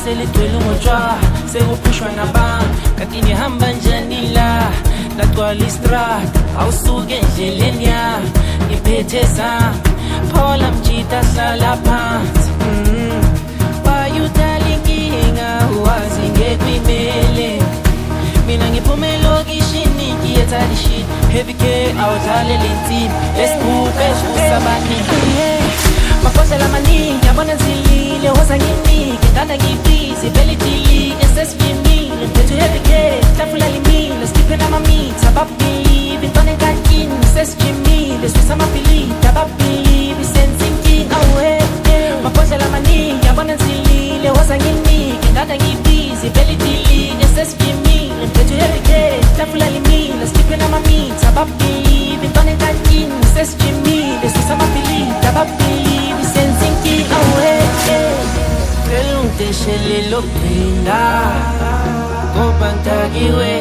seligcwele umotshwa sekuphushwa nabantu kanti nihamba njani la lagcwala istrata awusuke endleleni yami ngiphethe zami phola mjita hlala phansi why you telling inkinga wazi ngekwimele mina ngiphume lokishini ngiyethatha ishini heavy K awudlale lensini lesibhubhe usabani maphosela amaningi yabona nzilile woza nginike ngana ngibhizi vele idilike sesivimile mphethu heavy K hlafula limile skiphe namamitha babelieve intwana enkantini sesijimile susa amabhilidi ababelieve senza inkinga awe maphosela amaningi yabona nzilile woza nginike ngana ngibhizi vele idilike sesivimile mphethu heavy K hlafula limile skiphe namamitha babelieve intwana enkantini sesijimile susa amabhilidi ababelieve senza inkinga awe Delungishelelo phinda ngoba ntakiwe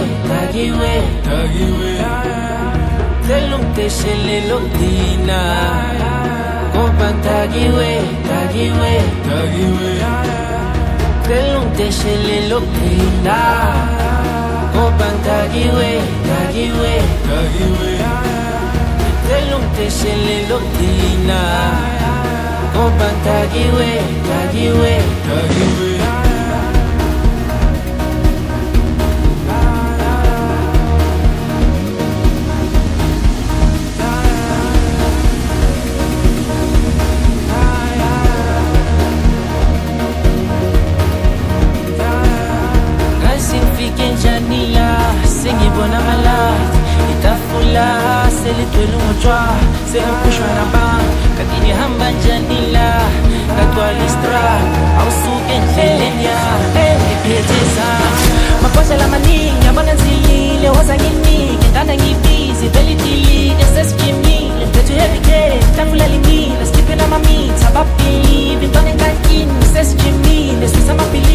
Delungishelelo phinda ngoba ntakiwe Delungishelelo phinda ngoba ntakiwe Delungishelelo phinda ngoba ntakiwe Ngasifike njani la sengibona malazi itafula seligcwele umotshwa sekuphushwa nabantu kanti nihamba njani la lagcwala istrata awusuke endleleni yami ngiphethe zami maphosela amaningi yabona nzilile woza nginike ngana ngibhizi vele idilike sesijimile mphethu heavy K hlafula limile skiphe namamitha babelieve intwana enkantini sesijimile susa amabhilidi